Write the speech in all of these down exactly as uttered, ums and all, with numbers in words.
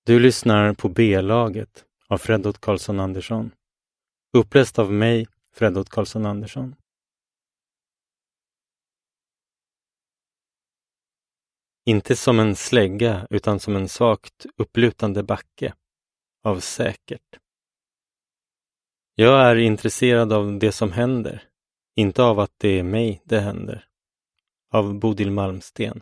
Du lyssnar på B-laget av Fredrik Karlsson Andersson. Uppläst av mig, Fredrik Karlsson Andersson. Inte som en slägga utan som en svagt upplutande backe. Av säkert. Jag är intresserad av det som händer. Inte av att det är mig det händer. Av Bodil Malmsten.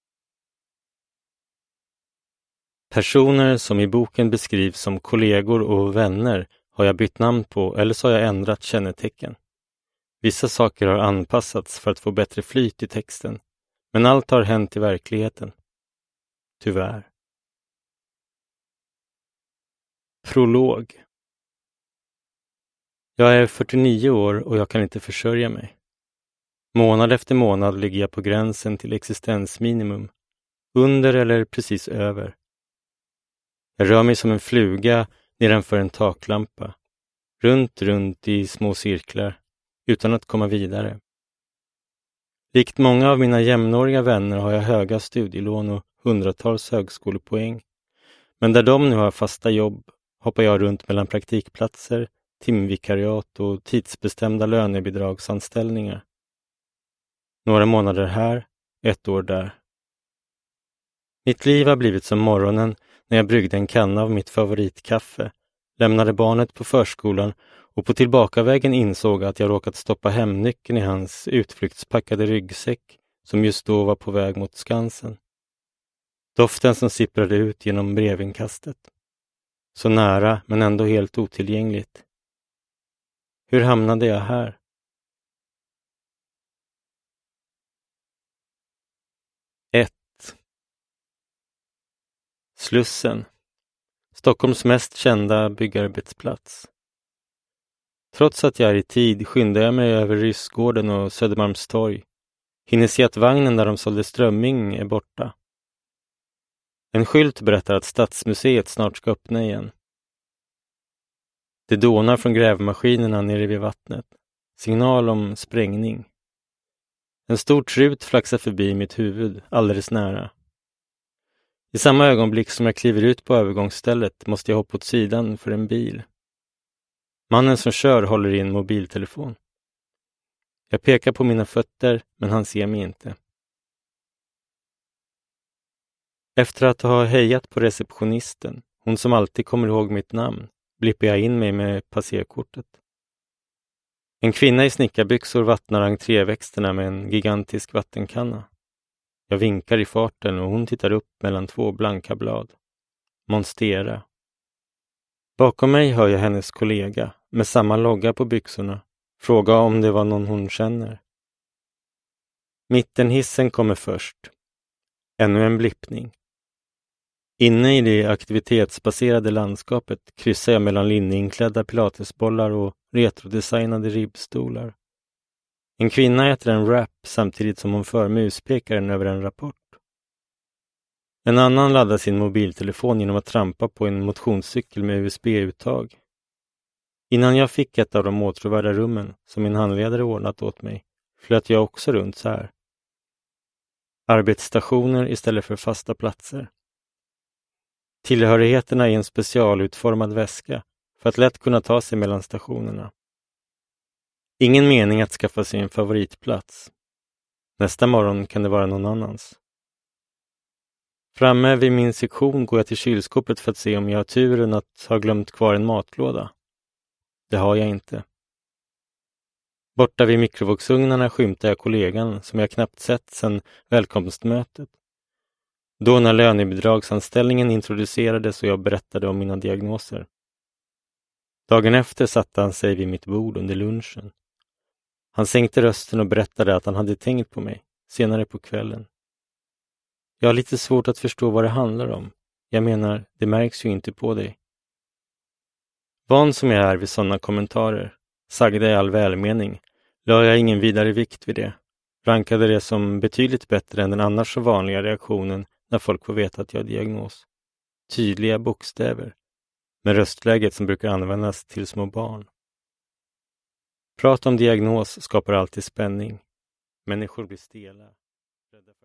Personer som i boken beskrivs som kollegor och vänner har jag bytt namn på eller så har jag ändrat kännetecken. Vissa saker har anpassats för att få bättre flyt i texten, men allt har hänt i verkligheten. Tyvärr. Prolog. Jag är fyrtionio år och jag kan inte försörja mig. Månad efter månad ligger jag på gränsen till existensminimum, under eller precis över. Jag rör mig som en fluga nedanför en taklampa, runt, runt i små cirklar, utan att komma vidare. Likt många av mina jämnåriga vänner har jag höga studielån och hundratals högskolepoäng. Men där de nu har fasta jobb hoppar jag runt mellan praktikplatser, timvikariat och tidsbestämda lönebidragsanställningar. Några månader här, ett år där. Mitt liv har blivit som morgonen när jag bryggde en kanna av mitt favoritkaffe, lämnade barnet på förskolan och på tillbakavägen insåg att jag råkat stoppa hemnyckeln i hans utflyktspackade ryggsäck som just då var på väg mot Skansen. Doften som sipprade ut genom brevinkastet. Så nära men ändå helt otillgängligt. Hur hamnade jag här? ett. Slussen. Stockholms mest kända byggarbetsplats. Trots att jag är i tid skyndar jag mig över Ryssgården och Södermalmstorg. Hinner se att vagnen där de sålde strömming är borta. En skylt berättar att Stadsmuseet snart ska öppna igen. Det dånar från grävmaskinerna nere vid vattnet. Signal om sprängning. En stor trut flaxar förbi mitt huvud, alldeles nära. I samma ögonblick som jag kliver ut på övergångsstället måste jag hoppa åt sidan för en bil. Mannen som kör håller i en mobiltelefon. Jag pekar på mina fötter, men han ser mig inte. Efter att ha hejat på receptionisten, hon som alltid kommer ihåg mitt namn, blippar jag in mig med passerkortet. En kvinna i snickarbyxor vattnar entréväxterna med en gigantisk vattenkanna. Jag vinkar i farten och hon tittar upp mellan två blanka blad. Monstera. Bakom mig hör jag hennes kollega med samma logga på byxorna fråga om det var någon hon känner. Mittenhissen kommer först. Ännu en blippning. Inne i det aktivitetsbaserade landskapet kryssar jag mellan linneinklädda pilatesbollar och retrodesignade ribbstolar. En kvinna äter en wrap samtidigt som hon för muspekaren över en rapport. En annan laddar sin mobiltelefon genom att trampa på en motionscykel med U S B-uttag. Innan jag fick ett av de åtråvärda rummen som min handledare ordnat åt mig flöt jag också runt så här. Arbetsstationer istället för fasta platser. Tillhörigheterna i en specialutformad väska för att lätt kunna ta sig mellan stationerna. Ingen mening att skaffa sig en favoritplats. Nästa morgon kan det vara någon annans. Framme vid min sektion går jag till kylskåpet för att se om jag har turen att ha glömt kvar en matlåda. Det har jag inte. Borta vid mikrovågsugnarna skymtar jag kollegan som jag knappt sett sedan välkomstmötet. Då när lönebidragsanställningen introducerades och jag berättade om mina diagnoser. Dagen efter satte han sig vid mitt bord under lunchen. Han sänkte rösten och berättade att han hade tänkt på mig, senare på kvällen. Jag har lite svårt att förstå vad det handlar om. Jag menar, det märks ju inte på dig. Van som jag är vid sådana kommentarer, sagda i all välmening, la jag ingen vidare vikt vid det. Rankade det som betydligt bättre än den annars så vanliga reaktionen när folk får veta att jag har diagnos. Tydliga bokstäver, med röstläget som brukar användas till små barn. Prat om diagnos skapar alltid spänning. Människor blir stela.